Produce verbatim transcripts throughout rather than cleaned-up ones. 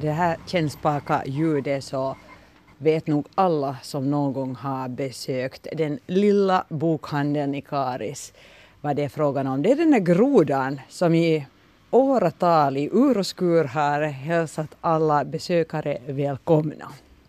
Det här kännspaka ljudet så vet nog alla som någon gång har besökt den lilla bokhandeln i Karis vad det är frågan om. Det är den där grodan som i åratal i ur och skur har hälsat alla besökare välkomna.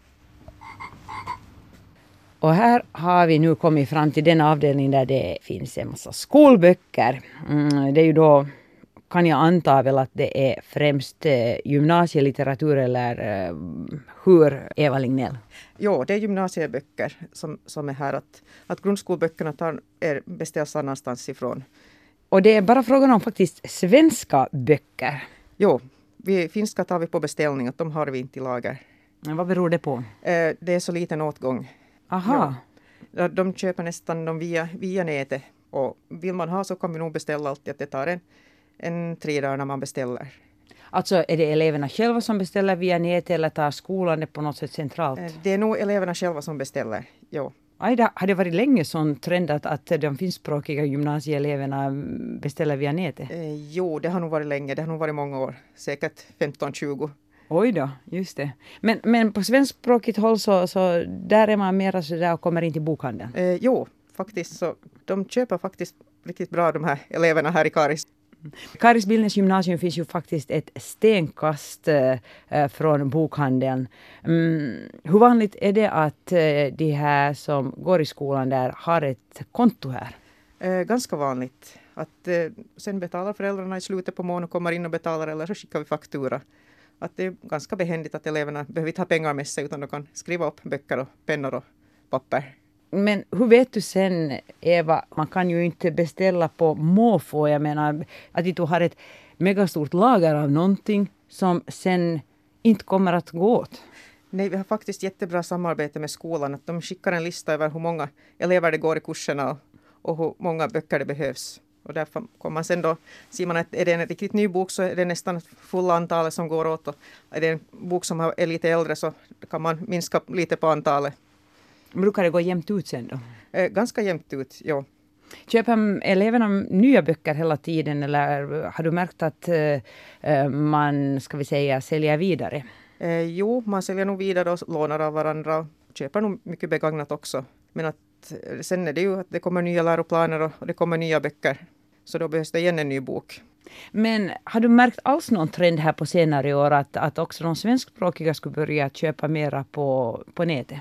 Och här har vi nu kommit fram till den avdelning där det finns en massa skolböcker. Mm, det är ju då, kan jag anta väl att det är främst eh, gymnasielitteratur eller eh, hur, Eva Lignell? Jo, det är gymnasieböcker som, som är här. Att, att grundskolböckerna tar, är, beställs annanstans ifrån. Och det är bara frågan om faktiskt svenska böcker. Jo, vi, finska tar vi på beställning, att de har vi inte i lager. Men vad beror det på? Eh, det är så liten åtgång. Aha. Ja. De köper nästan dem via, via nätet. Och vill man ha så kan vi nog beställa alltid att det tar en, en tre dagar när man beställer. Alltså är det eleverna själva som beställer via nätet eller tar skolan det på något sätt centralt? Eh, det är nog eleverna själva som beställer, jo. Ajda, har det varit länge sån trend att, att de finskspråkiga gymnasieeleverna beställer via nätet? Eh, jo, det har nog varit länge. Det har nog varit många år. Säkert femton tjugo. Oj då, just det. Men, men på svenskspråkigt håll så, så där är man mera så där och kommer in till bokhandeln? Eh, jo, faktiskt så. De köper faktiskt riktigt bra de här eleverna här i Karis. Karis Billnäs gymnasium finns ju faktiskt ett stenkast eh, från bokhandeln. Mm, hur vanligt är det att eh, de här som går i skolan där har ett konto här? Eh, ganska vanligt. Att, eh, sen betalar föräldrarna i slutet på månaden och kommer in och betalar eller så skickar vi faktura. Att det är ganska behändigt att eleverna behöver inte ha pengar med sig utan de kan skriva upp böcker och pennor och papper. Men hur vet du sen, Eva, man kan ju inte beställa på måfå. Jag menar att du har ett megastort lager av någonting som sen inte kommer att gå åt. Nej, vi har faktiskt jättebra samarbete med skolan. Att de skickar en lista över hur många elever det går i kurserna och, och hur många böcker det behövs. Och därför kommer man sen då, ser man att är det en riktigt ny bok så är det nästan fulla antalet som går åt. Och är det en bok som är lite äldre så kan man minska lite på antalet. Brukar det gå jämnt ut sen då? Eh, ganska jämnt ut, ja. Köper eleverna nya böcker hela tiden eller har du märkt att eh, man, ska vi säga, säljer vidare? Eh, jo, man säljer nog vidare och lånar av varandra och köper nog mycket begagnat också. Men att sen är det ju att det kommer nya läroplaner och, och det kommer nya böcker. Så då behövs det igen en ny bok. Men har du märkt alls någon trend här på senare år att, att också de svenskspråkiga skulle börja köpa mera på, på nätet?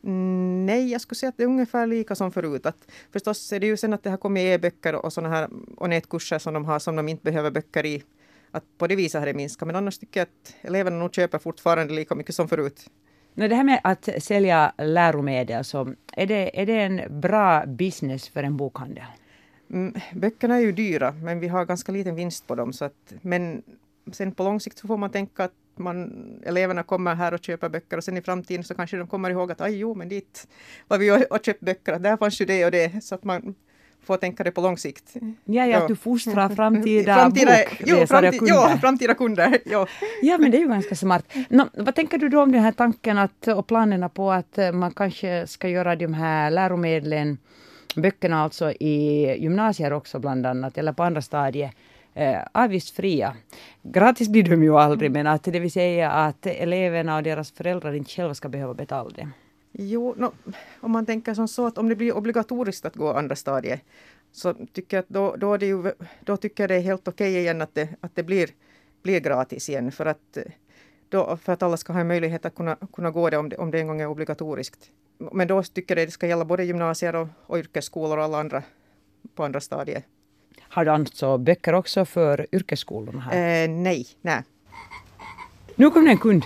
Mm, nej, jag skulle säga att det är ungefär lika som förut. Att förstås är det ju sen att det har kommit e-böcker och såna här och nätkurser som de har som de inte behöver böcker i. Att på det viset har det minskat. Men annars tycker jag att eleverna nog köper fortfarande lika mycket som förut. No, det här med att sälja läromedel, så är det, är det en bra business för en bokhandel? Mm, böckerna är ju dyra men vi har ganska liten vinst på dem. Så att, men sen på lång sikt så får man tänka att man, eleverna kommer här och köper böcker och sen i framtiden så kanske de kommer ihåg att aj jo men dit var vi och köpt böcker, där fanns ju det och det, så att man får tänka det på lång sikt. Ja, ja, att du fostrar framtida, framtida bokläsare och kunder. Ja, framtida kunder. Ja. Ja, men det är ju ganska smart. No, vad tänker du då om den här tanken att, och planerna på att man kanske ska göra de här läromedlen, böckerna alltså i gymnasier också bland annat, eller på andra stadier, eh, avgiftsfria. Gratis blir de ju aldrig, men att det vill säga att eleverna och deras föräldrar inte själva ska behöva betala det. Jo, no, om man tänker som så att om det blir obligatoriskt att gå andra stadier så tycker jag att då, då, är det ju, då tycker jag det är helt okej igen att det, att det blir, blir gratis igen för att, då, för att alla ska ha en möjlighet att kunna, kunna gå det om, det om det en gång är obligatoriskt. Men då tycker jag det ska gälla både gymnasier och, och yrkesskolor och alla andra på andra stadier. Har du alltså böcker också för yrkesskolorna här? Eh, nej, nej. Nu kommer en kund.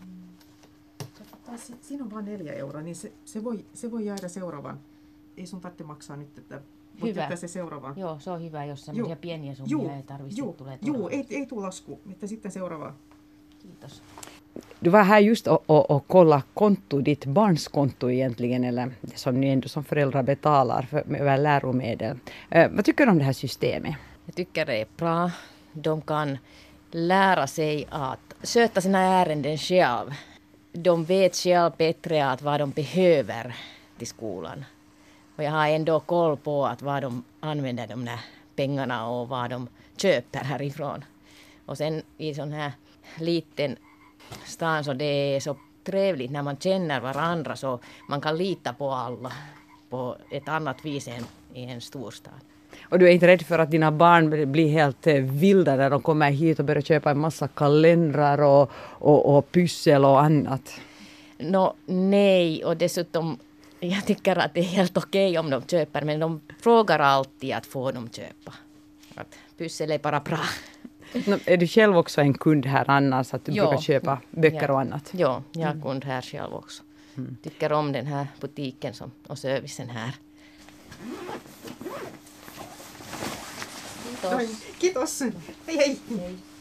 Siinä on vain neljä euroa, niin se, se, voi, se voi jäädä seuraavaan. Ei sun tarvitse maksaa nyt, että voit jättää se seuraavaan. Joo, se on hyvä, jos semmoisia pieniä summia joo, ei tarvitse joo, tulee joo, ei, ei tule lasku, että sitten seuraavaan. Kiitos. Du var här just och, och, och kolla konto, ditt barns konto egentligen, eller som ni ändå som föräldrar betalar för, över läromedel. Eh, vad tycker du om det här systemet? Jag tycker det är bra. De kan lära sig att sköta sina ärenden själv. De vet själv bättre att vad de behöver till skolan. Och jag har ändå koll på att vad de använder de där pengarna och vad de köper härifrån. Och sen i sån här liten stan, så det är så trevligt när man känner varandra, så man kan lita på alla på ett annat vis än i en storstad. Och du är inte rädd för att dina barn blir helt eh, vilda när de kommer hit och börjar köpa en massa kalendrar och, och, och pyssel och annat? No, nej, och dessutom jag tycker att det är helt okej om de köper, men de frågar alltid att få dem köpa. Att pyssel är bara bra. No, är du själv också en kund här annars, att du Jo. brukar köpa böcker Ja. och annat? Ja, jag är kund här själv också. Mm. Tycker om den här butiken som, och servicen här. Kiitos. Kiitos. Hej hej. Hej.